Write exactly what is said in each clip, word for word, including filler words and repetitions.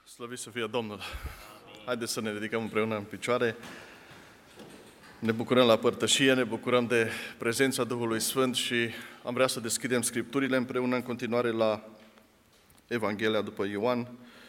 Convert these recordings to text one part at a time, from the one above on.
Slăvit să fie Domnul! Haideți să ne ridicăm împreună în picioare. Ne bucurăm la părtășie, ne bucurăm de prezența Duhului Sfânt și am vrea să deschidem Scripturile împreună în continuare la Evanghelia după Ioan,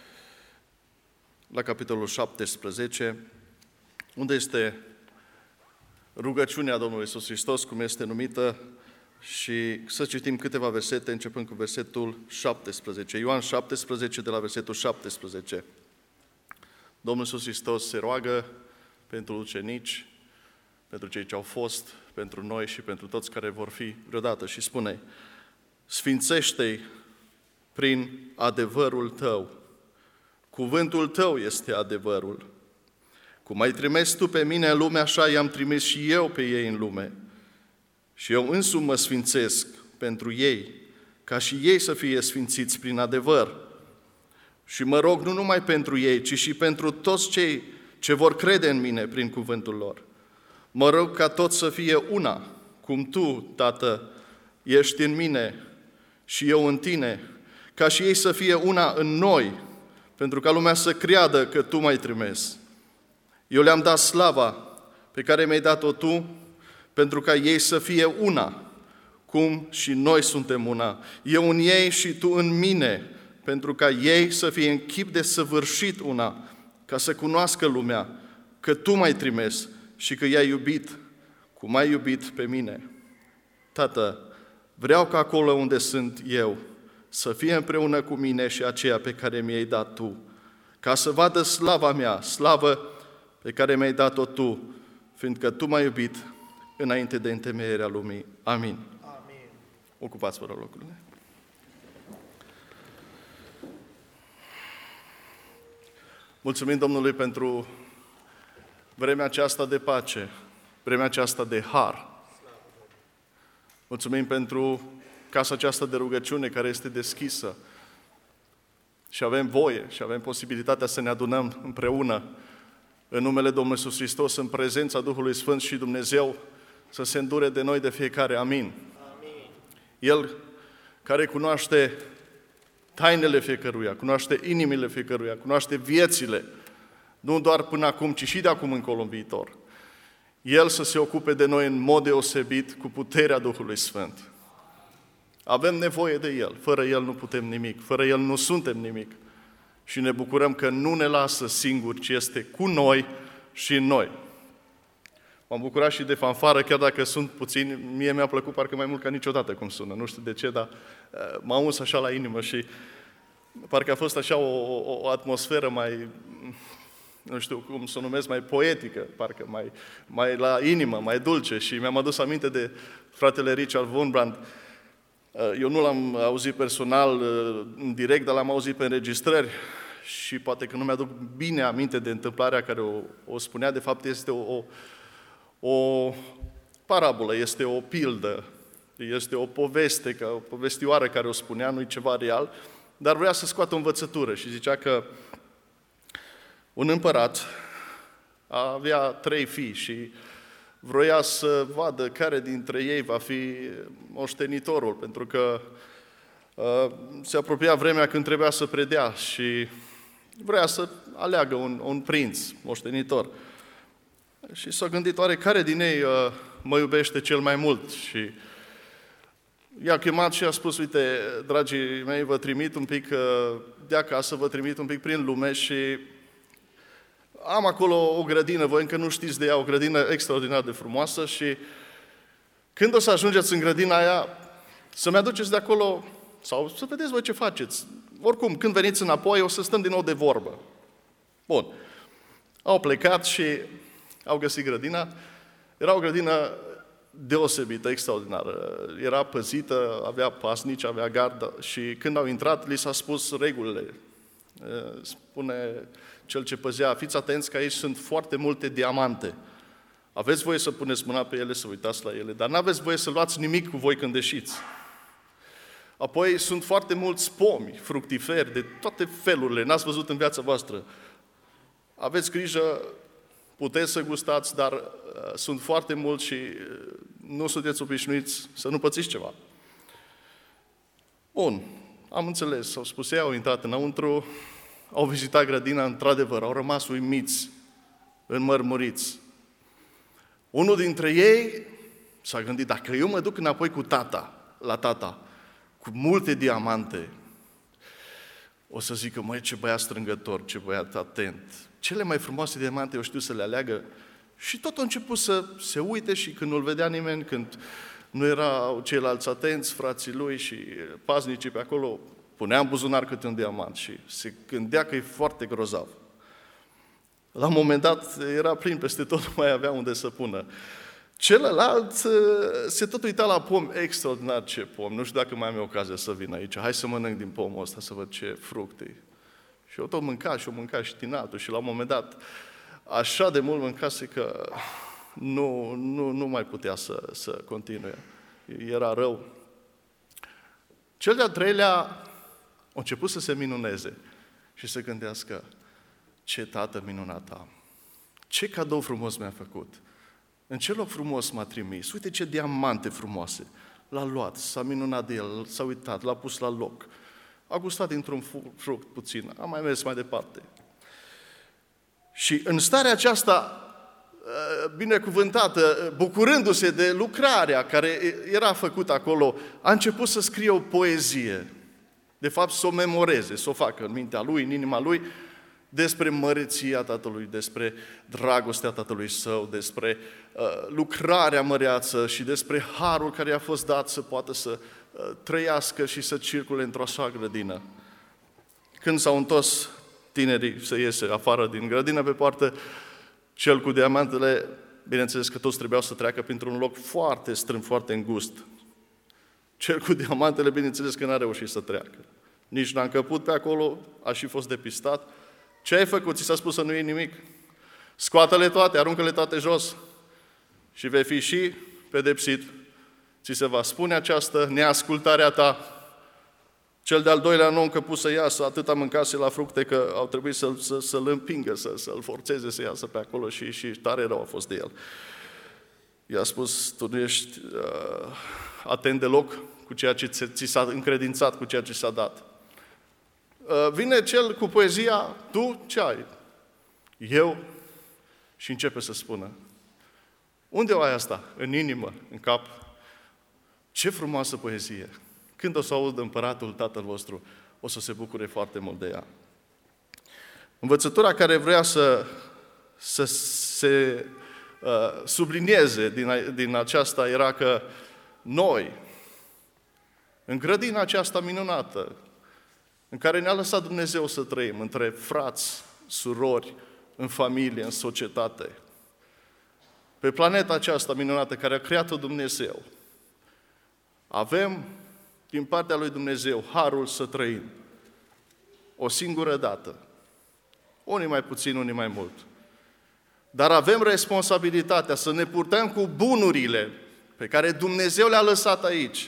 la capitolul șaptesprezece, unde este rugăciunea Domnului Iisus Hristos, cum este numită, și să citim câteva versete, începând cu versetul șaptesprezece. Ioan șaptesprezece, de la versetul șaptesprezece. Domnul Iisus Hristos se roagă pentru ucenici, pentru cei ce au fost, pentru noi și pentru toți care vor fi vreodată și spune: Sfințește-i prin adevărul Tău. Cuvântul Tău este adevărul. Cum ai trimis Tu pe mine în lume, așa i-am trimis și eu pe ei în lume. Și eu însumi mă sfințesc pentru ei, ca și ei să fie sfințiți prin adevăr. Și mă rog nu numai pentru ei, ci și pentru toți cei ce vor crede în mine prin cuvântul lor. Mă rog ca toți să fie una, cum Tu, Tată, ești în mine și eu în Tine, ca și ei să fie una în noi, pentru ca lumea să creadă că Tu m-ai trimis. Eu le-am dat slava pe care mi-ai dat-o Tu, pentru ca ei să fie una, cum și noi suntem una. Eu în ei și Tu în mine, pentru ca ei să fie în chip de săvârșit una, ca să cunoască lumea că Tu m-ai trimis și că i-ai iubit cum ai iubit pe mine. Tată, vreau ca acolo unde sunt eu să fie împreună cu mine și aceea pe care mi-ai dat Tu, ca să vadă slava mea, slavă pe care mi-ai dat-o Tu, fiindcă Tu m-ai iubit înainte de întemeierea lumii. Amin. Amin. Ocupați-vă locurile. Mulțumim Domnului pentru vremea aceasta de pace, vremea aceasta de har. Mulțumim pentru casa aceasta de rugăciune care este deschisă și avem voie și avem posibilitatea să ne adunăm împreună în numele Domnului Iisus Hristos, în prezența Duhului Sfânt, și Dumnezeu să se îndure de noi de fiecare. Amin. Amin. El care cunoaște tainele fiecăruia, cunoaște inimile fiecăruia, cunoaște viețile, nu doar până acum, ci și de acum încolo în viitor. El să se ocupe de noi în mod deosebit cu puterea Duhului Sfânt. Avem nevoie de El. Fără El nu putem nimic. Fără El nu suntem nimic. Și ne bucurăm că nu ne lasă singuri, ci este cu noi și în noi. M-am bucurat și de fanfară, chiar dacă sunt puțini, mie mi-a plăcut parcă mai mult ca niciodată cum sună. Nu știu de ce, dar m-a uns așa la inimă și parcă a fost așa o, o, o atmosferă mai, nu știu cum să o numesc, mai poetică, parcă mai, mai la inimă, mai dulce. Și mi-am adus aminte de fratele Richard Wurmbrand. Eu nu l-am auzit personal, în direct, dar l-am auzit pe înregistrări și poate că nu mi-aduc bine aminte de întâmplarea care o, o spunea. De fapt, este o, o, o parabolă, este o pildă, este o poveste, o povestioară care o spunea, nu-i ceva real, dar vrea să scoată o învățătură și zicea că un împărat avea trei fii și vroia să vadă care dintre ei va fi moștenitorul, pentru că uh, se apropia vremea când trebuia să predea și vrea să aleagă un, un prinț moștenitor. Și s-a gândit, oare care din ei uh, mă iubește cel mai mult? Și i-a chemat și a spus, uite, dragii mei, vă trimit un pic uh, de acasă, vă trimit un pic prin lume și am acolo o grădină, voi încă nu știți de ea, o grădină extraordinar de frumoasă și când o să ajungeți în grădina aia, să-mi aduceți de acolo, sau să vedeți voi ce faceți. Oricum, când veniți înapoi, o să stăm din nou de vorbă. Bun. Au plecat și au găsit grădina. Era o grădină deosebită, extraordinară. Era păzită, avea pasnici, avea gardă și când au intrat, li s-a spus regulile. Spune cel ce păzea, fiți atenți că aici sunt foarte multe diamante. Aveți voie să puneți mâna pe ele, să uitați la ele, dar nu aveți voie să luați nimic cu voi când ieșiți. Apoi sunt foarte mulți pomi, fructiferi, de toate felurile, n-ați văzut în viața voastră. Aveți grijă, puteți să gustați, dar uh, sunt foarte mulți și uh, nu sunteți obișnuiți să nu pățiți ceva. Bun, am înțeles, au spus ei, au intrat înăuntru, au vizitat grădina, într-adevăr, au rămas uimiți, înmărmuriți. Unul dintre ei s-a gândit, dacă eu mă duc înapoi cu tata, la tata, cu multe diamante, o să zică, măi, ce băiat strângător, ce băiat atent. Cele mai frumoase diamante eu știu să le aleagă. Și tot a început să se uite și când nu-l vedea nimeni, când nu erau ceilalți atenți, frații lui și paznicii pe acolo, punea în buzunar câte un diamant și se gândea că e foarte grozav. La un moment dat era plin peste tot, nu mai avea unde să pună. Celălalt se tot uita la pom, extraordinar ce pom, nu știu dacă mai am eu ocazia să vin aici, hai să mănânc din pomul ăsta, să văd ce fructe. Și eu tot mânca și o mânca și tinatul și la un moment dat așa de mult mâncase că nu, nu, nu mai putea să, să continue. Era rău. Cel de-al treilea a început să se minuneze și să gândească, ce tată minunat am, ce cadou frumos mi-a făcut, în ce loc frumos m-a trimis, uite ce diamante frumoase. L-a luat, s-a minunat de el, s-a uitat, l-a pus la loc, a gustat dintr-un fruct puțin, a mai mers mai departe. Și în starea aceasta binecuvântată, bucurându-se de lucrarea care era făcută acolo, a început să scrie o poezie, de fapt să o memoreze, să o facă în mintea lui, în inima lui, despre măreția Tatălui, despre dragostea Tatălui Său, despre uh, lucrarea măreață și despre harul care i-a fost dat să poată să uh, trăiască și să circule într-o așa grădină. Când s-au întors tinerii să iese afară din grădină pe poartă, cel cu diamantele, bineînțeles că toți trebuiau să treacă printr-un loc foarte strâmb, foarte îngust. Cel cu diamantele, bineînțeles că n-a reușit să treacă. Nici n-a încăput pe acolo, a și fost depistat. Ce ai făcut? Ți s-a spus să nu iei nimic? Scoate-le toate, aruncă-le toate jos și vei fi și pedepsit. Ți se va spune această neascultarea ta. Cel de-al doilea nu a încăput să iasă, atâta mâncase la fructe că au trebuit să-l, să, să-l împingă, să, să-l forțeze să iasă pe acolo și, și tare rău a fost de el. I-a spus, tu nu ești uh, atent deloc cu ceea ce ți s-a încredințat, cu ceea ce s-a dat. Uh, vine cel cu poezia, tu ce ai? Eu? Și începe să spună, unde o ai asta? În inimă, în cap? Ce frumoasă poezie! Când o să audă împăratul Tatăl vostru, o să se bucure foarte mult de ea. Învățătura care vrea să, să se uh, sublinieze din, din aceasta era că noi, în grădina aceasta minunată, în care ne-a lăsat Dumnezeu să trăim, între frați, surori, în familie, în societate, pe planeta aceasta minunată care a creat-o Dumnezeu, avem din partea lui Dumnezeu harul să trăim o singură dată. Unii mai puțin, unii mai mult. Dar avem responsabilitatea să ne purtăm cu bunurile pe care Dumnezeu le-a lăsat aici,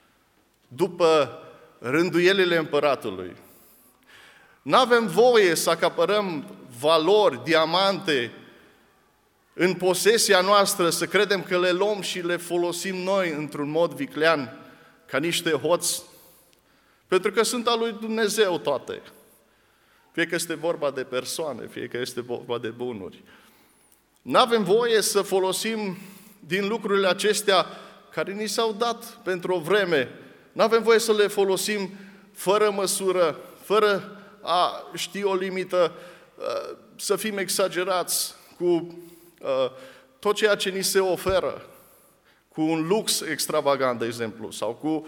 după rânduielile împăratului. N-avem voie să acapărăm valori, diamante, în posesia noastră, să credem că le luăm și le folosim noi într-un mod viclean, ca niște hoți, pentru că sunt al lui Dumnezeu toate. Fie că este vorba de persoane, fie că este vorba de bunuri. N-avem voie să folosim din lucrurile acestea care ni s-au dat pentru o vreme. N-avem voie să le folosim fără măsură, fără a ști o limită, să fim exagerați cu tot ceea ce ni se oferă, cu un lux extravagant, de exemplu, sau cu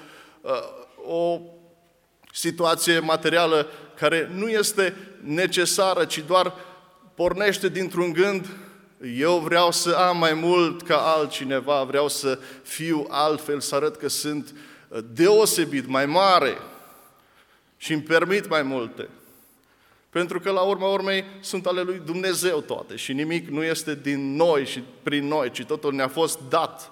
o situație materială care nu este necesară, ci doar pornește dintr-un gând, eu vreau să am mai mult ca altcineva, vreau să fiu altfel, să arăt că sunt deosebit, mai mare și îmi permit mai multe. Pentru că la urma urmei sunt ale lui Dumnezeu toate și nimic nu este din noi și prin noi, ci totul ne-a fost dat.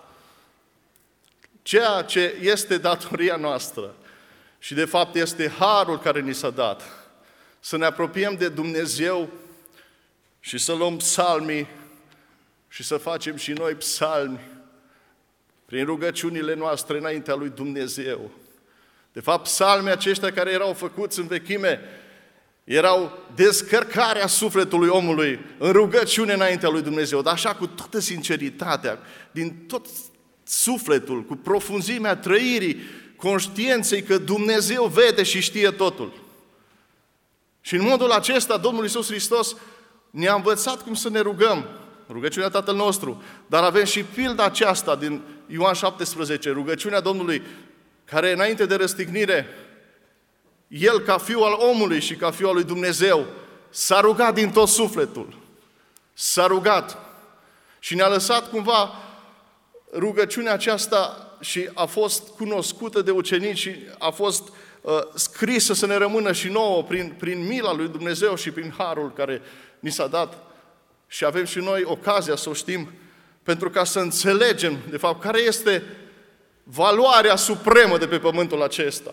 Ceea ce este datoria noastră și de fapt este harul care ni s-a dat, să ne apropiem de Dumnezeu și să luăm psalmii și să facem și noi psalmi prin rugăciunile noastre înaintea lui Dumnezeu. De fapt, psalmii aceștia care erau făcuți în vechime Erau descărcarea sufletului omului în rugăciune înaintea lui Dumnezeu, dar așa cu toată sinceritatea, din tot sufletul, cu profunzimea trăirii, conștiinței că Dumnezeu vede și știe totul. Și în modul acesta Domnul Iisus Hristos ne-a învățat cum să ne rugăm, rugăciunea Tatăl nostru, dar avem și pilda aceasta din Ioan șaptesprezece, rugăciunea Domnului, care înainte de răstignire, El ca Fiul al omului și ca Fiul al lui Dumnezeu s-a rugat din tot sufletul, s-a rugat și ne-a lăsat cumva rugăciunea aceasta și a fost cunoscută de ucenici și a fost uh, scrisă să ne rămână și nouă prin, prin mila lui Dumnezeu și prin harul care ni s-a dat și avem și noi ocazia să o știm pentru ca să înțelegem de fapt care este valoarea supremă de pe pământul acesta.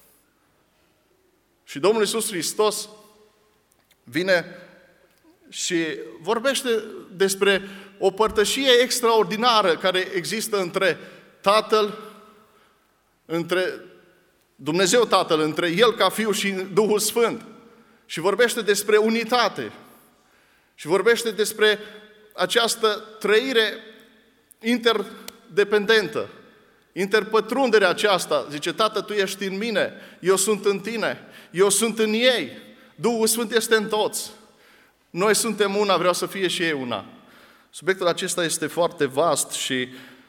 Și Domnul Iisus Hristos vine și vorbește despre o părtășie extraordinară care există între Tatăl, între Dumnezeu Tatăl, între El ca Fiu și Duhul Sfânt. Și vorbește despre unitate. Și vorbește despre această trăire interdependentă. Interpătrunderea aceasta, zice, Tată, Tu ești în mine, eu sunt în Tine, eu sunt în ei, Duhul Sfânt este în toți. Noi suntem una, vreau să fie și ei una. Subiectul acesta este foarte vast și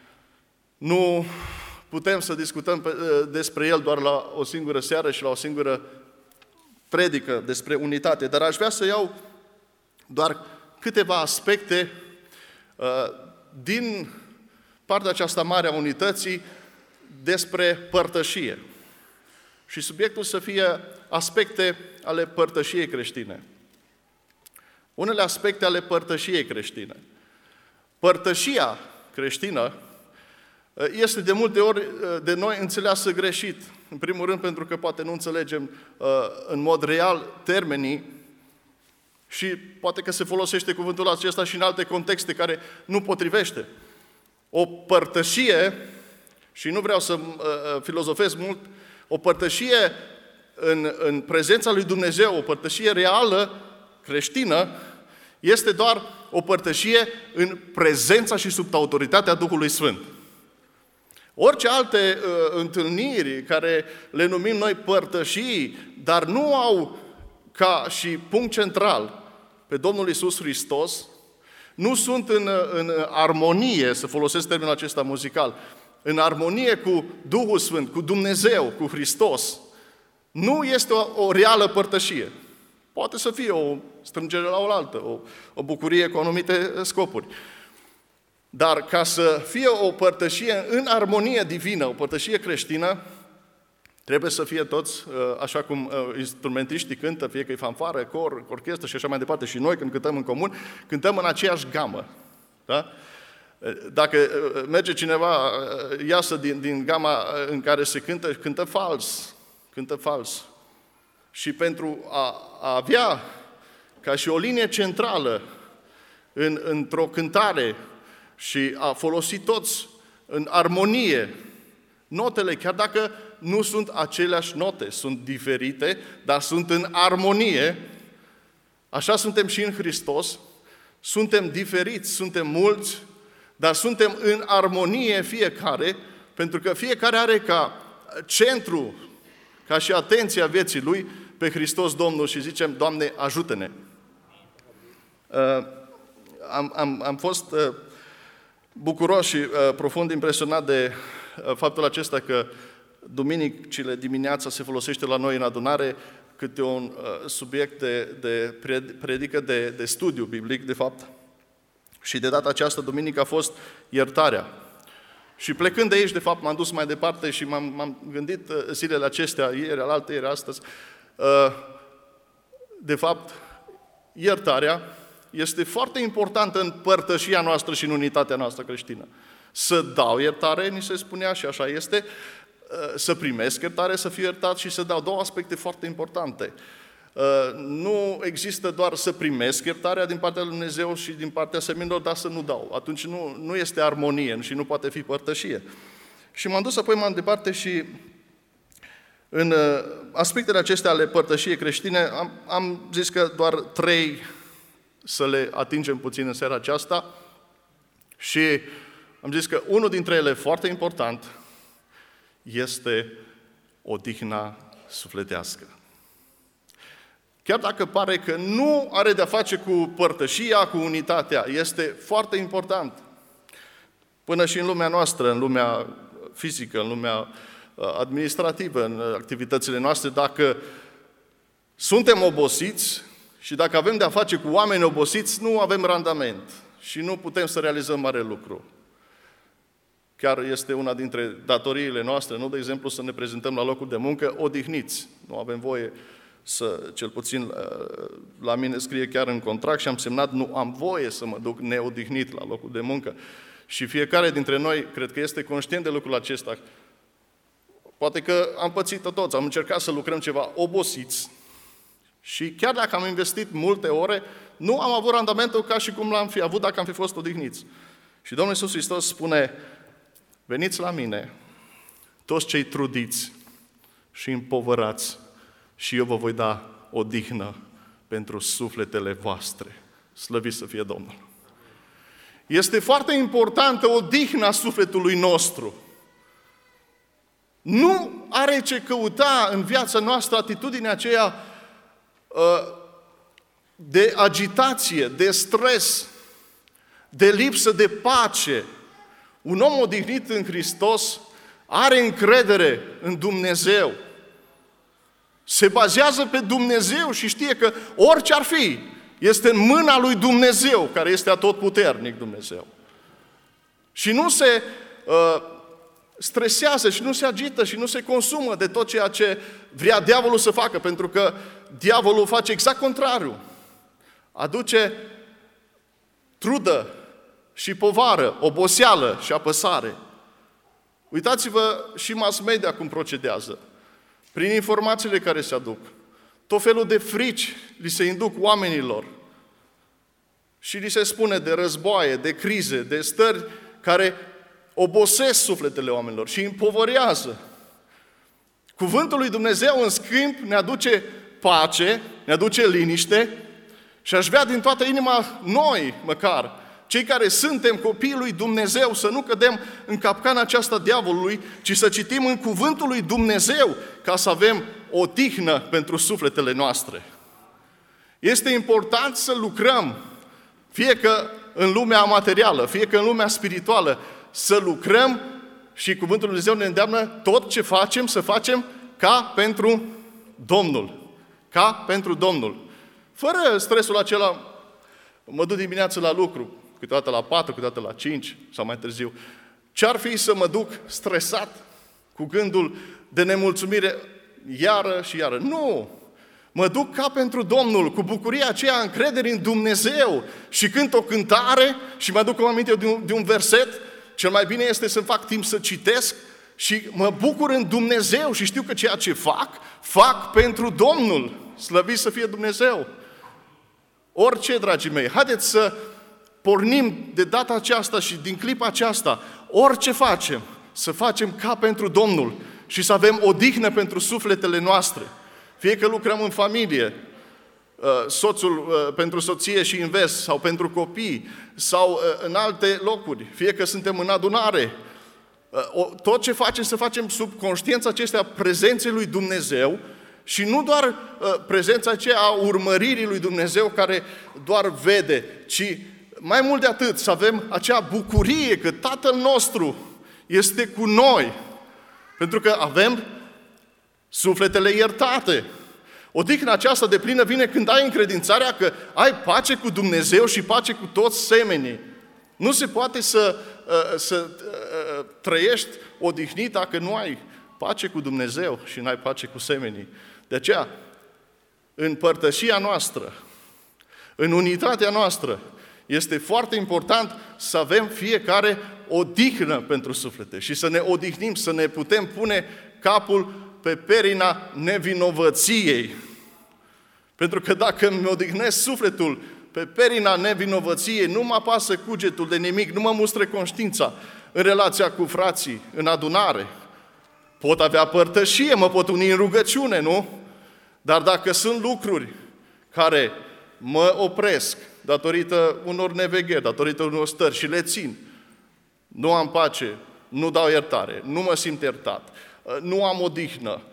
nu putem să discutăm despre el doar la o singură seară și la o singură predică despre unitate, dar aș vrea să iau doar câteva aspecte uh, din partea aceasta mare a unității despre părtășie. Și subiectul să fie aspecte ale părtășiei creștine. Unele aspecte ale părtășiei creștine. Părtășia creștină este de multe ori de noi înțeleasă greșit. În primul rând pentru că poate nu înțelegem în mod real termenii și poate că se folosește cuvântul acesta și în alte contexte care nu potrivește. O părtășie, și nu vreau să filozofez mult, o părtășie în, în prezența lui Dumnezeu, o părtășie reală, creștină, este doar o părtășie în prezența și sub autoritatea Duhului Sfânt. Orice alte uh, întâlniri care le numim noi părtășii, dar nu au ca și punct central pe Domnul Iisus Hristos, nu sunt în, în armonie, să folosesc termenul acesta muzical, în armonie cu Duhul Sfânt, cu Dumnezeu, cu Hristos, nu este o, o reală părtășie. Poate să fie o strângere la oaltă, o, o bucurie cu anumite scopuri. Dar ca să fie o părtășie în armonie divină, o părtășie creștină, trebuie să fie toți, așa cum instrumentiștii cântă, fie că e fanfară, cor, orchestră și așa mai departe, și noi când cântăm în comun, cântăm în aceeași gamă. Da? Dacă merge cineva, iasă din, din gama în care se cântă, cântă fals, cântă fals. Și pentru a, a avea ca și o linie centrală în, într-o cântare și a folosi toți în armonie notele, chiar dacă nu sunt aceleași note, sunt diferite, dar sunt în armonie, așa suntem și în Hristos, suntem diferiți, suntem mulți, dar suntem în armonie fiecare, pentru că fiecare are ca centru, ca și atenția vieții lui, pe Hristos Domnul și zicem, Doamne, ajută-ne! Uh, am, am, am fost uh, bucuros și uh, profund impresionat de uh, faptul acesta că duminicile dimineața se folosește la noi în adunare câte un uh, subiect de, de predică, de, de studiu biblic, de fapt. Și de data aceasta, duminică a fost iertarea. Și plecând de aici, de fapt, m-am dus mai departe și m-am, m-am gândit uh, zilele acestea, ieri, alaltă, ieri, astăzi, uh, de fapt, iertarea este foarte importantă în părtășia noastră și în unitatea noastră creștină. Să dau iertare, ni se spunea și așa este, să primesc iertare, să fiu iertat și să dau două aspecte foarte importante. Nu există doar să primesc iertarea din partea lui Dumnezeu și din partea seminilor, dar să nu dau. Atunci nu, nu este armonie și nu poate fi părtășie. Și m-am dus apoi mai departe și În aspectele acestea ale părtășiei creștine, am, am zis că doar trei să le atingem puțin în seara aceasta și am zis că unul dintre ele foarte important este odihna sufletească. Chiar dacă pare că nu are de-a face cu părtășia, cu unitatea, este foarte important. Până și în lumea noastră, în lumea fizică, în lumea administrativă, în activitățile noastre, dacă suntem obosiți și dacă avem de-a face cu oameni obosiți, nu avem randament și nu putem să realizăm mare lucru. Chiar este una dintre datoriile noastre, nu, de exemplu, să ne prezentăm la locul de muncă odihniți. Nu avem voie să, cel puțin la mine scrie chiar în contract și am semnat, nu am voie să mă duc neodihnit la locul de muncă. Și fiecare dintre noi, cred că este conștient de lucrul acesta. Poate că am pățit-o toți, am încercat să lucrăm ceva obosiți și chiar dacă am investit multe ore, nu am avut randamentul ca și cum l-am fi avut dacă am fi fost odihniți. Și Domnul Iisus Hristos spune, veniți la mine, toți cei trudiți și împovărați, și eu vă voi da odihnă pentru sufletele voastre. Slăvit să fie Domnul! Este foarte importantă odihna sufletului nostru. Nu are ce căuta în viața noastră atitudinea aceea de agitație, de stres, de lipsă de pace. Un om odihnit în Hristos are încredere în Dumnezeu. Se bazează pe Dumnezeu și știe că orice ar fi, este în mâna lui Dumnezeu, care este atotputernic Dumnezeu. Și nu se uh, stresează și nu se agită și nu se consumă de tot ceea ce vrea diavolul să facă, pentru că diavolul face exact contrariu. Aduce trudă și povară, oboseală și apăsare. Uitați-vă și mass media cum procedează. Prin informațiile care se aduc, tot felul de frici li se induc oamenilor și li se spune de războaie, de crize, de stări care obosesc sufletele oamenilor și împovărează. Cuvântul lui Dumnezeu, în schimb, ne aduce pace, ne aduce liniște și aș vrea din toată inima noi, măcar, cei care suntem copiii lui Dumnezeu, să nu cădem în capcana aceasta diavolului, ci să citim în cuvântul lui Dumnezeu ca să avem o tihnă pentru sufletele noastre. Este important să lucrăm, fie că în lumea materială, fie că în lumea spirituală, să lucrăm și cuvântul lui Dumnezeu ne îndeamnă tot ce facem, să facem ca pentru Domnul. Ca pentru Domnul. Fără stresul acela, mă duc dimineața la lucru, câteodată la patru, câteodată la cinci sau mai târziu. Ce-ar fi să mă duc stresat cu gândul de nemulțumire iară și iară? Nu! Mă duc ca pentru Domnul, cu bucuria aceea, încredere în Dumnezeu și cânt o cântare și mă aduc aminte de un, de un verset. Cel mai bine este să fac timp să citesc și mă bucur în Dumnezeu și știu că ceea ce fac, fac pentru Domnul. Slăvit să fie Dumnezeu! Orice, dragii mei, haideți să pornim de data aceasta și din clipa aceasta, orice facem, să facem ca pentru Domnul și să avem odihnă pentru sufletele noastre. Fie că lucrăm în familie, soțul pentru soție și invers, sau pentru copii, sau în alte locuri, fie că suntem în adunare, tot ce facem, să facem sub conștiința acestea prezenței lui Dumnezeu și nu doar prezența aceea a urmăririi lui Dumnezeu care doar vede, ci mai mult de atât, să avem acea bucurie că Tatăl nostru este cu noi, pentru că avem sufletele iertate. Odihna aceasta de plină vine când ai încredințarea că ai pace cu Dumnezeu și pace cu toți semenii. Nu se poate să, să trăiești odihnit dacă nu ai pace cu Dumnezeu și nu ai pace cu semenii. De aceea, în părtășia noastră, în unitatea noastră, este foarte important să avem fiecare odihnă pentru suflete și să ne odihnim, să ne putem pune capul pe perina nevinovăției. Pentru că dacă îmi odihnesc sufletul pe perina nevinovăției, nu mă apasă cugetul de nimic, nu mă mustră conștiința în relația cu frații, în adunare. pot avea părtășie, mă pot uni în rugăciune, nu? Dar dacă sunt lucruri care mă opresc datorită unor nevegheri, datorită unor stări și le țin, nu am pace, nu dau iertare, nu mă simt iertat, nu am odihnă,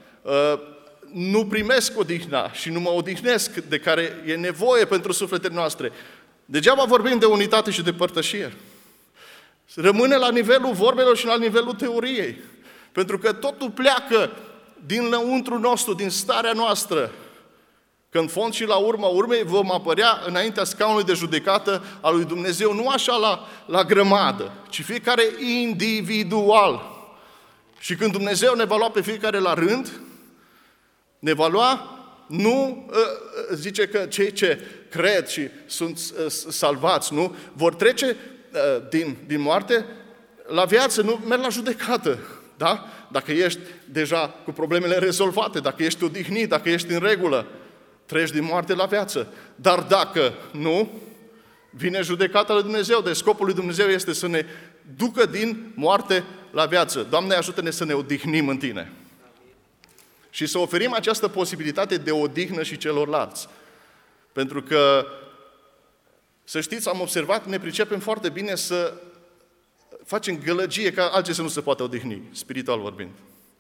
nu primesc odihna și nu mă odihnesc de care e nevoie pentru sufletele noastre, degeaba vorbim de unitate și de părtășie. Rămâne la nivelul vorbelor și la nivelul teoriei. Pentru că totul pleacă din lăuntru nostru, din starea noastră. Că în fond și la urma urmei vom apărea înaintea scaunului de judecată al lui Dumnezeu, nu așa la, la grămadă, ci fiecare individual. Și când Dumnezeu ne va lua pe fiecare la rând, ne va lua, nu zice că cei ce cred și sunt salvați, nu, vor trece din, din moarte la viață, nu merg la judecată. Da? Dacă ești deja cu problemele rezolvate, dacă ești odihnit, dacă ești în regulă, treci din moarte la viață. Dar dacă nu, vine judecata lui Dumnezeu. Deci scopul lui Dumnezeu este să ne ducă din moarte la viață. Doamne, ajută-ne să ne odihnim în Tine. Și să oferim această posibilitate de odihnă și celorlalți. Pentru că, să știți, am observat, ne pricepem foarte bine să facem gălăgie ca alții să nu se poată odihni, spiritual vorbind.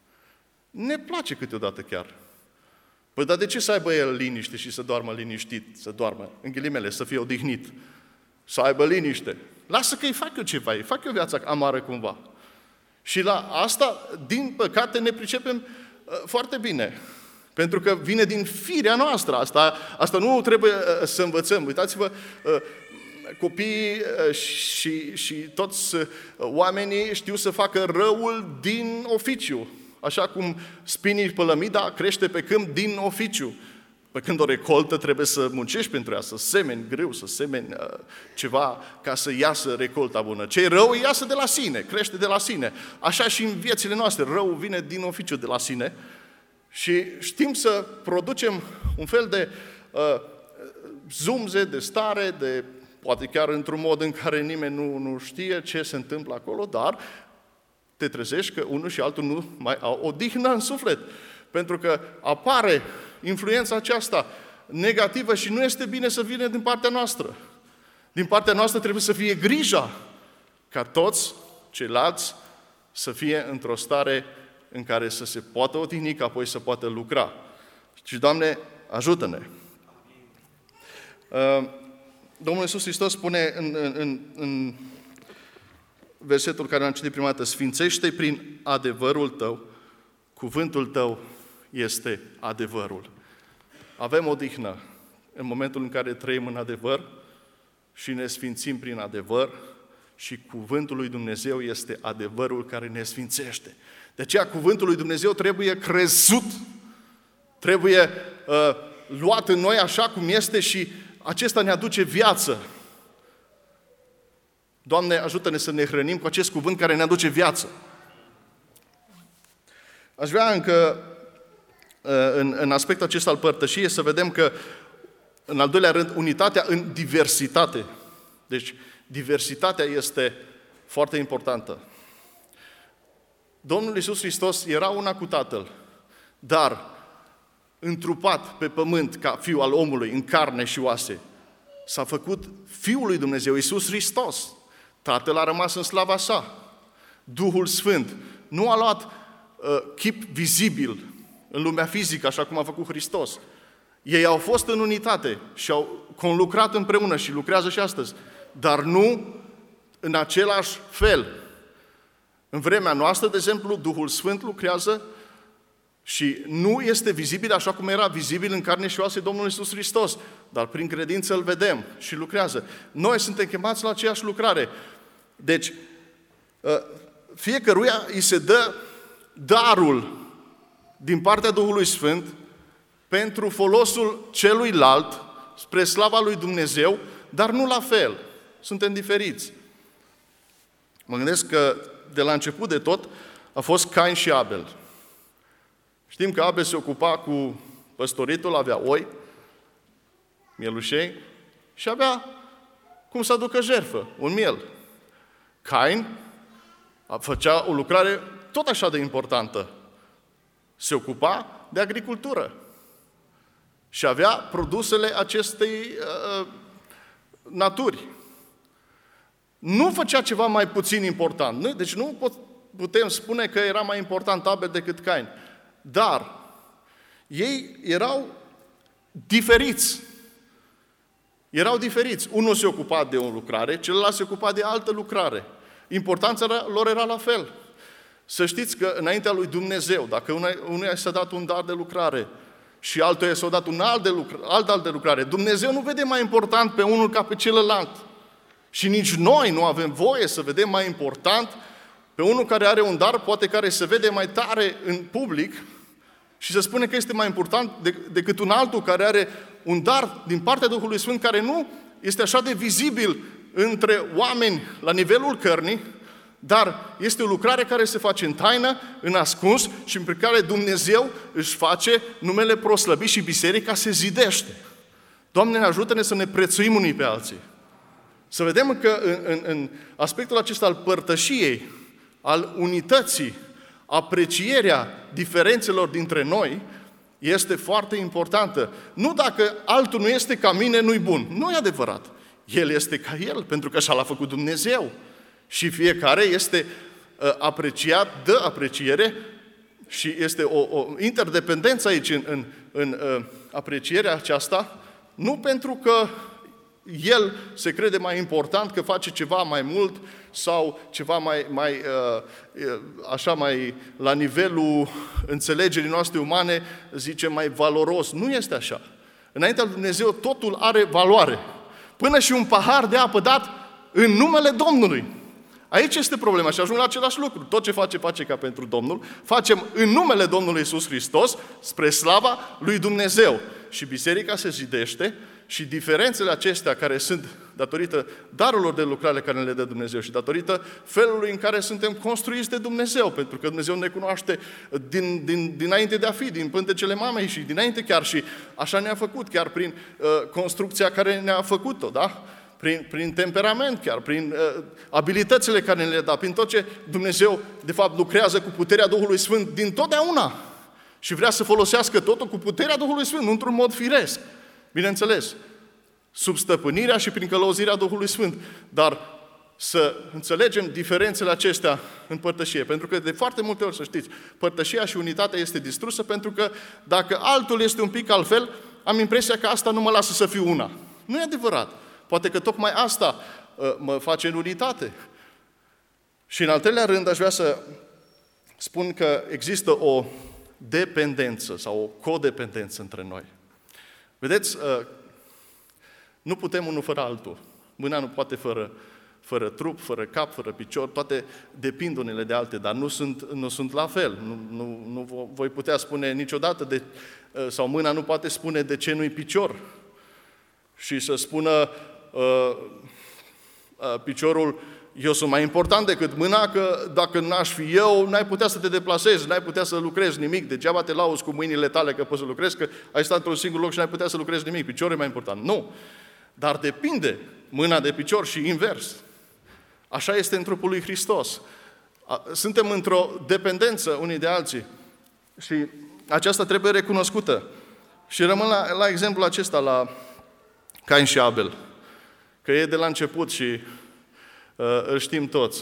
Ne place câteodată chiar. Păi dar de ce să aibă el liniște și să doarmă liniștit, să doarmă, în ghilimele, să fie odihnit, să aibă liniște? Lasă că îi fac eu ceva, îi fac eu viața amară cumva. Și la asta, din păcate, ne pricepem uh, foarte bine. Pentru că vine din firea noastră. Asta, asta nu trebuie uh, să învățăm. Uitați-vă, uh, copiii și, și toți oamenii știu să facă răul din oficiu. Așa cum spinii pălămida crește pe câmp din oficiu. Pe când o recoltă trebuie să muncești pentru ea, să semeni greu, să semeni ceva ca să iasă recolta bună. Ce-i rău iasă de la sine, crește de la sine. Așa și în viețile noastre, răul vine din oficiu de la sine. Și știm să producem un fel de uh, zumze, de stare, de poate chiar într-un mod în care nimeni nu, nu știe ce se întâmplă acolo, dar te trezești că unul și altul nu mai au odihnă în suflet. Pentru că apare influența aceasta negativă și nu este bine să vină din partea noastră. Din partea noastră trebuie să fie grija ca toți ceilalți să fie într-o stare în care să se poată odihni, ca apoi să poată lucra. Și, Doamne, ajută-ne! Domnul Iisus Hristos spune în, în, în versetul care am citit prima dată: Sfințește prin adevărul Tău, cuvântul Tău este adevărul. Avem odihnă în momentul în care trăim în adevăr și ne sfințim prin adevăr și cuvântul lui Dumnezeu este adevărul care ne sfințește. De aceea cuvântul lui Dumnezeu trebuie crezut, trebuie uh, luat în noi așa cum este și acesta ne aduce viață. Doamne, ajută-ne să ne hrănim cu acest cuvânt care ne aduce viață. Aș vrea încă, în, în aspectul acesta al părtășiei, să vedem că, în al doilea rând, unitatea în diversitate. Deci, diversitatea este foarte importantă. Domnul Iisus Hristos era una cu Tatăl, dar întrupat pe pământ ca Fiul al omului, în carne și oase, s-a făcut Fiul lui Dumnezeu, Iisus Hristos. Tatăl a rămas în slava sa. Duhul Sfânt nu a luat uh, chip vizibil în lumea fizică, așa cum a făcut Hristos. Ei au fost în unitate și au conlucrat împreună și lucrează și astăzi, dar nu în același fel. În vremea noastră, de exemplu, Duhul Sfânt lucrează și nu este vizibil așa cum era vizibil în carne și oase Domnul Iisus Hristos, dar prin credință îl vedem și lucrează. Noi suntem chemați la aceeași lucrare. Deci, fiecăruia îi se dă darul din partea Duhului Sfânt pentru folosul celuilalt, spre slava lui Dumnezeu, dar nu la fel. Suntem diferiți. Mă gândesc că de la început de tot a fost Cain și Abel. Știm că Abel se ocupa cu păstoritul, avea oi, mielușei și avea cum să aducă jertfă, un miel. Cain făcea o lucrare tot așa de importantă. Se ocupa de agricultură și avea produsele acestei uh, naturi. Nu făcea ceva mai puțin important. Nu? Deci nu putem spune că era mai important Abel decât Cain. Dar ei erau diferiți. Erau diferiți. Unul se ocupa de o lucrare, celălalt se ocupa de altă lucrare. Importanța lor era la fel. Să știți că înaintea lui Dumnezeu, dacă unuia s-a dat un dar de lucrare și altuia s-a dat un alt, de lucrare, alt alt de lucrare, Dumnezeu nu vede mai important pe unul ca pe celălalt. Și nici noi nu avem voie să vedem mai important pe unul care are un dar, poate care se vede mai tare în public și se spune că este mai important decât un altul care are un dar din partea Duhului Sfânt care nu este așa de vizibil între oameni la nivelul cărnii, dar este o lucrare care se face în taină, în ascuns și prin care Dumnezeu își face numele proslăvit și biserica se zidește. Doamne, ne ajută-ne să ne prețuim unii pe alții. Să vedem că în, în, în aspectul acesta al părtășiei, al unității, aprecierea diferențelor dintre noi este foarte importantă. Nu dacă altul nu este ca mine, nu-i bun. Nu e adevărat. El este ca el, pentru că așa l-a făcut Dumnezeu. Și fiecare este uh, apreciat, dă apreciere și este o, o interdependență aici în, în, în uh, aprecierea aceasta, nu pentru că el se crede mai important că face ceva mai mult sau ceva mai, mai uh, așa mai la nivelul înțelegerii noastre umane, zice mai valoros. Nu este așa. Înaintea lui Dumnezeu totul are valoare. Până și un pahar de apă dat în numele Domnului. Aici este problema și ajung la același lucru. Tot ce face, face ca pentru Domnul. Facem în numele Domnului Iisus Hristos, spre slava lui Dumnezeu. Și biserica se zidește și diferențele acestea care sunt datorită darurilor de lucrare care ne le dă Dumnezeu și datorită felului în care suntem construiți de Dumnezeu, pentru că Dumnezeu ne cunoaște din, din, dinainte de a fi, din pântecele mamei și dinainte chiar și așa ne-a făcut, chiar prin uh, construcția care ne-a făcut-o, da? Prin, prin temperament chiar, prin uh, abilitățile care ne le dă, prin tot ce Dumnezeu, de fapt, lucrează cu puterea Duhului Sfânt din totdeauna și vrea să folosească totul cu puterea Duhului Sfânt, nu într-un mod firesc. Bineînțeles, sub stăpânirea și prin călăuzirea Duhului Sfânt, dar să înțelegem diferențele acestea în părtășie, pentru că de foarte multe ori, să știți, părtășia și unitatea este distrusă, pentru că dacă altul este un pic altfel, am impresia că asta nu mă lasă să fiu una. Nu e adevărat. Poate că tocmai asta uh, mă face în unitate. Și în al treilea rând aș vrea să spun că există o dependență sau o codependență între noi. Vedeți, uh, nu putem unul fără altul. Mâna nu poate fără, fără trup, fără cap, fără picior, toate depind unele de alte, dar nu sunt, nu sunt la fel. Nu, nu, nu voi putea spune niciodată, de, uh, sau mâna nu poate spune de ce nu-i picior. Și să spună uh, uh, piciorul, eu sunt mai important decât mâna, că dacă n-aș fi eu, n-ai putea să te deplasezi, n-ai putea să lucrezi nimic, degeaba te lauzi cu mâinile tale că poți să lucrezi, că ai stat într-un singur loc și n-ai putea să lucrezi nimic, piciorul e mai important. Nu! Dar depinde mâna de picior și invers. Așa este în trupul lui Hristos. Suntem într-o dependență unii de alții și aceasta trebuie recunoscută. Și rămân la, la exemplul acesta, la Cain și Abel, că e de la început și uh, îl știm toți.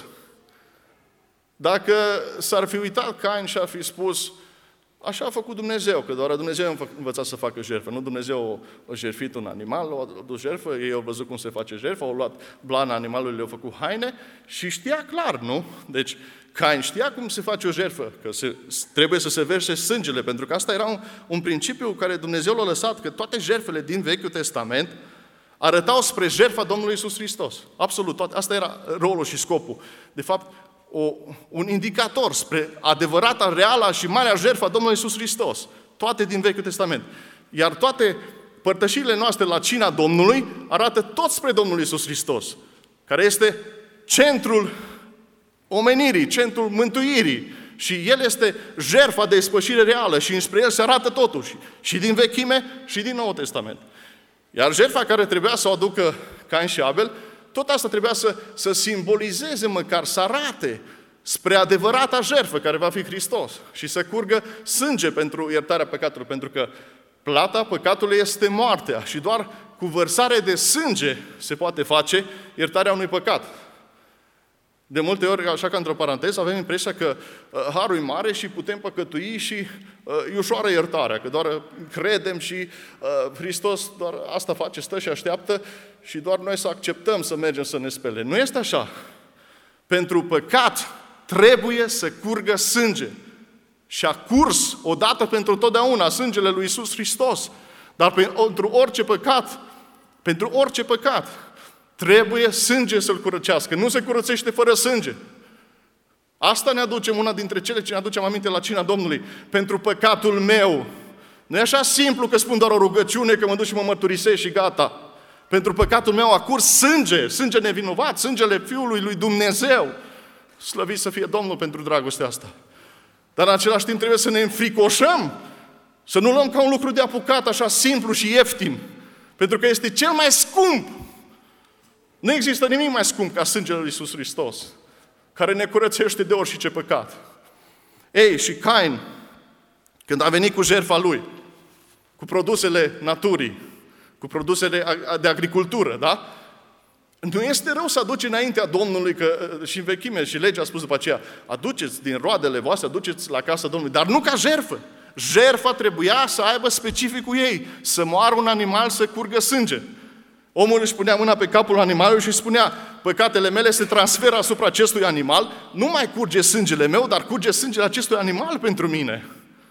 Dacă s-ar fi uitat Cain și ar fi spus, așa a făcut Dumnezeu, că doar Dumnezeu a învățat să facă jertfă, nu Dumnezeu a jertfit un animal, a adus jertfă, ei au văzut cum se face jertfă, au luat blana animalului, le-au făcut haine și știa clar, nu? Deci Cain știa cum se face o jertfă, că se, trebuie să se verse sângele, pentru că asta era un, un principiu care Dumnezeu l-a lăsat, că toate jertfele din Vechiul Testament arătau spre jertfa Domnului Iisus Hristos. Absolut, toate. Asta era rolul și scopul. De fapt, o, un indicator spre adevărata, reală și marea jertfă a Domnului Iisus Hristos. Toate din Vechiul Testament. Iar toate părtășirile noastre la cina Domnului arată tot spre Domnul Iisus Hristos, care este centrul omenirii, centrul mântuirii. Și El este jertfa de ispășire reală și înspre El se arată totul. Și, și din Vechime și din Noul Testament. Iar jertfa care trebuia să o aducă Cain și Abel, tot asta trebuia să, să simbolizeze măcar, să arate, spre adevărata jertfă care va fi Hristos și să curgă sânge pentru iertarea păcatului, pentru că plata păcatului este moartea și doar cu vărsare de sânge se poate face iertarea unui păcat. De multe ori, așa ca într-o paranteză, avem impresia că uh, harul e mare și putem păcătui și uh, e ușoară iertarea, că doar credem și uh, Hristos doar asta face, stă și așteaptă și doar noi să acceptăm să mergem să ne spele. Nu este așa. Pentru păcat trebuie să curgă sânge. Și a curs odată pentru totdeauna sângele lui Iisus Hristos. Dar pentru orice păcat, pentru orice păcat, trebuie sânge să-l curățească. Nu se curățește fără sânge. Asta ne aducem, una dintre cele ce ne aducem aminte la cina Domnului. Pentru păcatul meu. Nu e așa simplu că spun doar o rugăciune, că mă duc și mă mărturisesc și gata. Pentru păcatul meu a curs sânge, sânge nevinovat, sângele Fiului lui Dumnezeu. Slăvit să fie Domnul pentru dragostea asta. Dar în același timp trebuie să ne înfricoșăm, să nu luăm ca un lucru de apucat, așa simplu și ieftin. Pentru că este cel mai scump. Nu există nimic mai scump ca sângele lui Iisus Hristos, care ne curățește de orice păcat. Ei, și Cain, când a venit cu jertfa lui, cu produsele naturii, cu produsele de agricultură, da? Nu este rău să aduci înaintea Domnului, că și în vechime, și legea a spus după aceea, aduceți din roadele voastre, aduceți la casa Domnului, dar nu ca jertfă. Jertfa trebuia să aibă specificul ei, să moară un animal, să curgă sânge. Omul își punea mâna pe capul animalului și spunea, păcatele mele se transferă asupra acestui animal, nu mai curge sângele meu, dar curge sângele acestui animal pentru mine.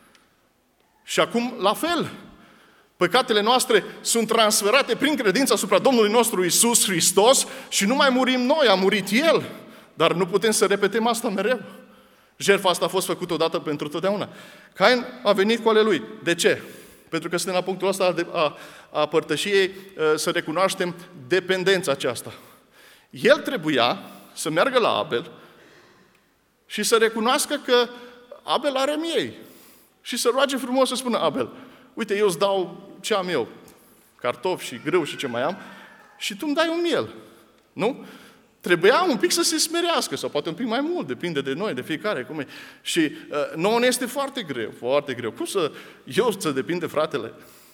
Și acum, la fel, păcatele noastre sunt transferate prin credință asupra Domnului nostru Iisus Hristos și nu mai murim noi, a murit El. Dar nu putem să repetăm asta mereu. Jertfa asta a fost făcută odată pentru totdeauna. Cain a venit cu ale lui. De ce? Pentru că suntem la punctul ăsta a, a părtășiei să recunoaștem dependența aceasta. El trebuia să meargă la Abel și să recunoască că Abel are miei. Și să roage frumos să spună, Abel, uite, eu îți dau ce am eu, cartofi și grâu și ce mai am, și tu îmi dai un miel. Nu? Trebuia un pic să se smerească, sau poate un pic mai mult, depinde de noi, de fiecare. Cum e. Și uh, nouă ne este foarte greu, foarte greu. Cum să eu să depind de fratele?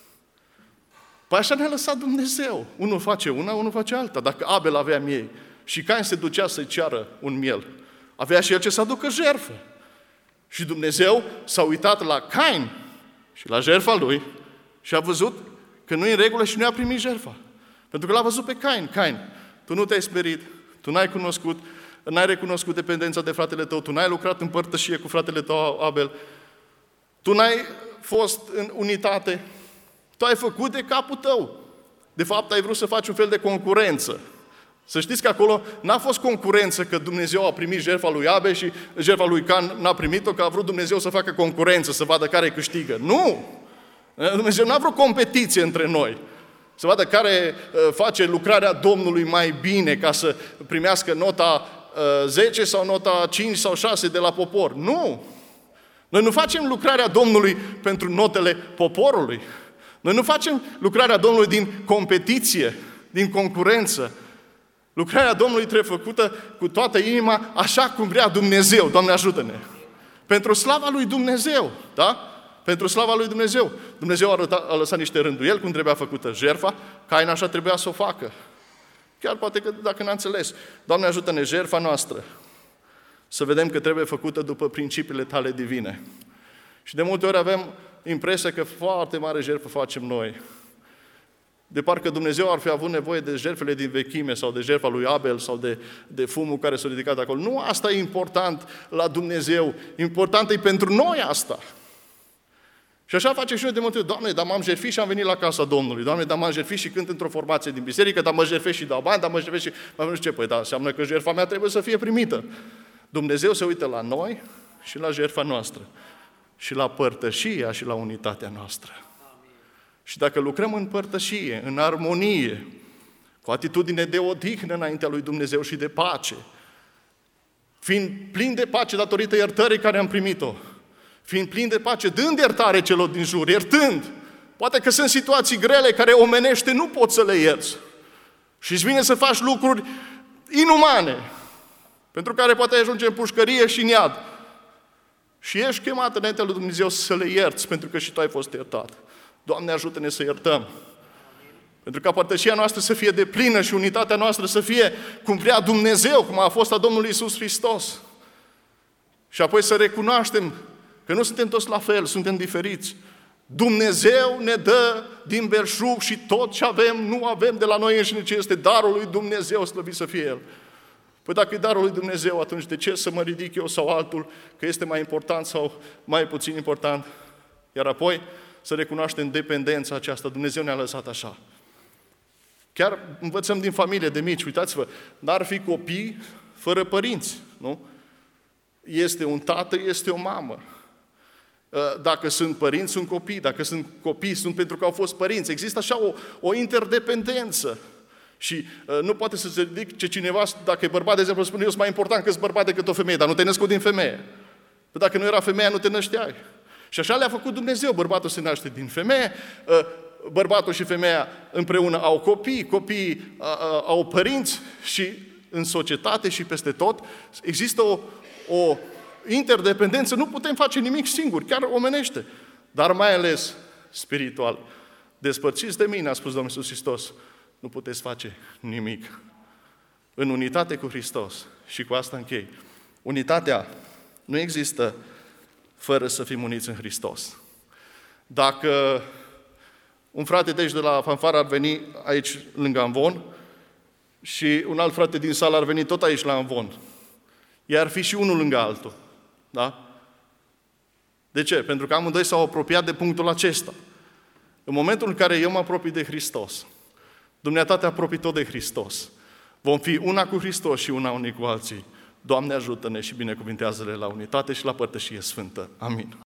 Păi așa ne-a lăsat Dumnezeu. Unul face una, unul face alta. Dacă Abel avea miei și Cain se ducea să-i ceară un miel, avea și el ce să aducă jertfă. Și Dumnezeu s-a uitat la Cain și la jertfa lui și a văzut că nu e în regulă și nu a primit jertfa. Pentru că l-a văzut pe Cain. Cain, tu nu te-ai sperit, tu n-ai cunoscut, n-ai recunoscut dependența de fratele tău, tu n-ai lucrat în părtășie cu fratele tău Abel, tu n-ai fost în unitate, tu ai făcut de capul tău. De fapt, ai vrut să faci un fel de concurență. Să știți că acolo n-a fost concurență că Dumnezeu a primit jertfa lui Abel și jertfa lui Cain n-a primit-o, că a vrut Dumnezeu să facă concurență, să vadă care câștigă. Nu! Dumnezeu n-a vrut competiție între noi. Să vadă care face lucrarea Domnului mai bine ca să primească nota zece sau nota cinci sau șase de la popor. Nu! Noi nu facem lucrarea Domnului pentru notele poporului. Noi nu facem lucrarea Domnului din competiție, din concurență. Lucrarea Domnului trebuie făcută cu toată inima, așa cum vrea Dumnezeu. Doamne, ajută-ne! Pentru slava lui Dumnezeu, da? Pentru slava lui Dumnezeu. Dumnezeu a, răta, a lăsat niște rânduieli cum trebuia făcută jertfa, Cain așa trebuia să o facă. Chiar poate că dacă n-a înțeles. Doamne, ajută-ne, jertfa noastră, să vedem că trebuie făcută după principiile tale divine. Și de multe ori avem impresia că foarte mare jertfă facem noi. De parcă Dumnezeu ar fi avut nevoie de jertfele din vechime sau de jertfa lui Abel sau de, de fumul care s-a ridicat acolo. Nu asta e important la Dumnezeu. Important e pentru noi asta. Și așa face și noi de multe ori. Doamne, dar m-am jertfit și am venit la casa Domnului. Doamne, dar m-am jertfit și cânt într-o formație din biserică, dar mă jertfesc și dau bani, dar mă jertfesc și... Mă nu știu ce, păi da, înseamnă că jertfa mea trebuie să fie primită. Dumnezeu se uită la noi și la jertfa noastră. Și la părtășia și la unitatea noastră. Și dacă lucrăm în părtășie, în armonie, cu atitudine de odihnă înaintea lui Dumnezeu și de pace, fiind plin de pace datorită iertării care am primit-o, fiind plin de pace, dând iertare celor din jur, iertând. Poate că sunt situații grele care omenește nu poți să le ierți. Și îți vine să faci lucruri inumane. pentru care poate ajunge în pușcărie și în iad. Și ești chemat înaintea lui Dumnezeu să le ierți, pentru că și tu ai fost iertat. Doamne, ajută-ne să iertăm. Pentru ca părtășia noastră să fie deplină și unitatea noastră să fie cum vrea Dumnezeu, cum a fost a Domnului Iisus Hristos. Și apoi să recunoaștem că nu suntem toți la fel, suntem diferiți. Dumnezeu ne dă din belșug și tot ce avem, nu avem de la noi înșine, ci este darul lui Dumnezeu, slăvit să fie El. Păi dacă e darul lui Dumnezeu, atunci de ce să mă ridic eu sau altul, că este mai important sau mai puțin important? Iar apoi să recunoaștem dependența aceasta. Dumnezeu ne-a lăsat așa. Chiar învățăm din familie de mici, uitați-vă, n-ar fi copii fără părinți, nu? Este un tată, este o mamă. Dacă sunt părinți, sunt copii. Dacă sunt copii, sunt pentru că au fost părinți. Există așa o, o interdependență. Și uh, nu poate să se ridice cineva, dacă e bărbat, de exemplu, spune, eu sunt mai important că sunt bărbat decât o femeie, dar nu te-ai născut din femeie. Că dacă nu era femeia, nu te nășteai. Și așa le-a făcut Dumnezeu. Bărbatul se naște din femeie, uh, bărbatul și femeia împreună au copii, copiii uh, uh, au părinți și în societate și peste tot există o, o interdependență. Nu putem face nimic singuri, chiar omenește, dar mai ales spiritual. Despărțiți de mine, a spus Domnul Iisus Hristos, nu puteți face nimic. În unitate cu Hristos. Și cu asta închei. Unitatea nu există fără să fim uniți în Hristos. Dacă un frate de aici de la fanfară ar veni aici lângă Amvon și un alt frate din sală ar veni tot aici la Amvon, ei ar fi și unul lângă altul. Da? De ce? Pentru că amândoi s-au apropiat de punctul acesta. În momentul în care eu mă apropii de Hristos, dumneata te apropii tot de Hristos. Vom fi una cu Hristos și una unii cu alții. Doamne ajută-ne și binecuvintează-le la unitate și la părtășie sfântă. Amin.